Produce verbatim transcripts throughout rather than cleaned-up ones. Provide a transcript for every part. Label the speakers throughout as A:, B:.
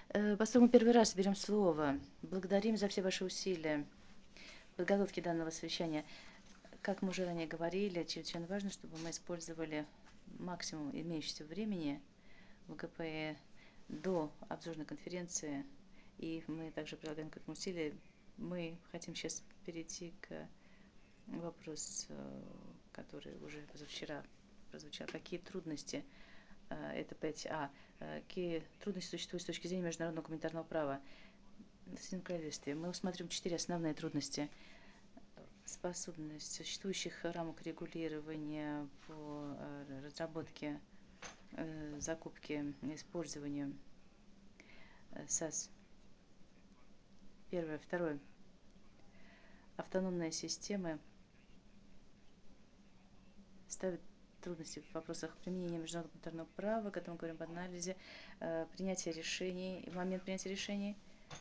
A: Э, Поскольку мы первый раз берем слово, благодарим за все ваши усилия в подготовке данного совещания. Как мы уже ранее говорили, чрезвычайно важно, чтобы мы использовали максимум имеющегося времени в ГПЭ до обзорной конференции. И мы также прилагаем к этому усилия. Мы хотим сейчас перейти к вопросу, который уже позавчера прозвучал. Какие трудности, это пять а, какие трудности существуют с точки зрения международного гуманитарного права в Соединенном Королевстве? Мы усматриваем четыре основные трудности. Способность существующих рамок регулирования по разработке, закупке, использованию САС. Первое. Второе. Автономные системы ставят трудности в вопросах применения международного гуманитарного права, когда мы говорим об анализе, принятия решений, в момент принятия решений.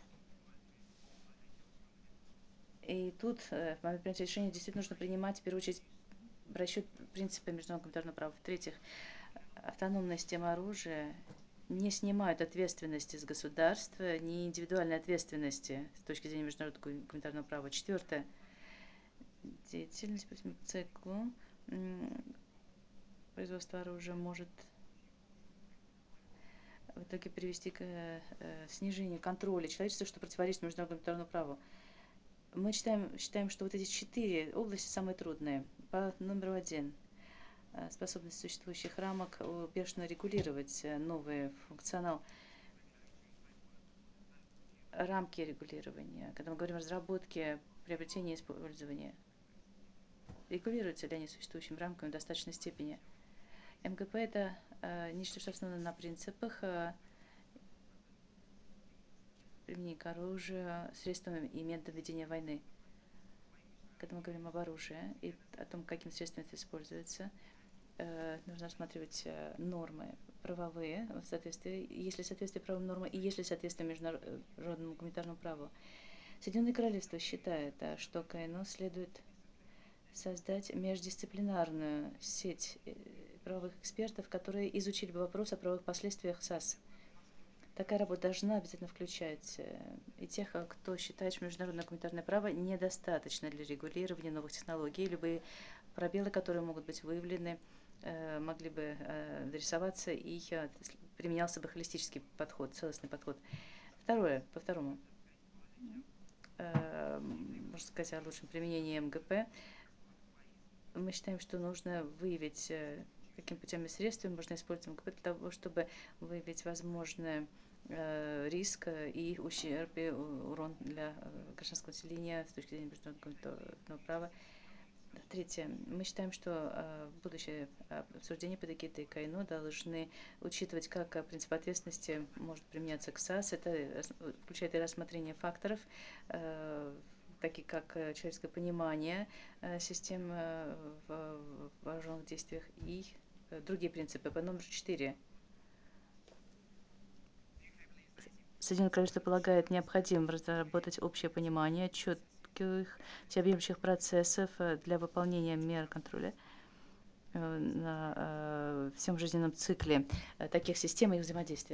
A: И тут в момент принятия решения действительно нужно принимать, в первую очередь, в расчет принципа международного гуманитарного права. В-третьих, автономная система оружия не снимают ответственности с государства, ни индивидуальной ответственности с точки зрения международного гуманитарного права. Четвертое. Деятельность по всему циклу производства оружия может в итоге привести к снижению контроля человечества, что противоречит международному гуманитарному праву. Мы считаем, считаем, что вот эти четыре области самые трудные. По номеру один. Способность существующих рамок успешно регулировать новый функционал. Рамки регулирования, когда мы говорим о разработке, приобретении и использовании, регулируются ли они существующими рамками в достаточной степени? МГП – это э, нечто, что основано на принципах э, применения к оружию, средствами и методам ведения войны. Когда мы говорим об оружии и о том, каким средством это используется, э, нужно рассматривать э, нормы правовые в соответствии, если соответствие правовым нормам и если соответствие международному гуманитарному праву. Соединенное Королевство считает, что КНО следует создать междисциплинарную сеть правовых экспертов, которые изучили бы вопрос о правовых последствиях САС. Такая работа должна обязательно включать и тех, кто считает, что международное гуманитарное право недостаточно для регулирования новых технологий. Любые пробелы, которые могут быть выявлены, могли бы адресоваться и применялся бы холистический подход, целостный подход. Второе, по второму, можно сказать о лучшем применении МГП. Мы считаем, что нужно выявить, каким путем и средствами можно использовать МГП для того, чтобы выявить возможный э, риск и ущерб, и урон для гражданского населения с точки зрения международного права. Третье. Мы считаем, что э, будущее обсуждение по ТКТ и КНО должны учитывать, как принцип ответственности может применяться к САС. Это включает и рассмотрение факторов, э, такие как человеческое понимание систем в вооруженных действиях и другие принципы. По номеру четыре. Соединенное Королевство полагает необходимым разработать общее понимание четких всеобъемлющих процессов для выполнения мер контроля на всем жизненном цикле таких систем и их взаимодействия.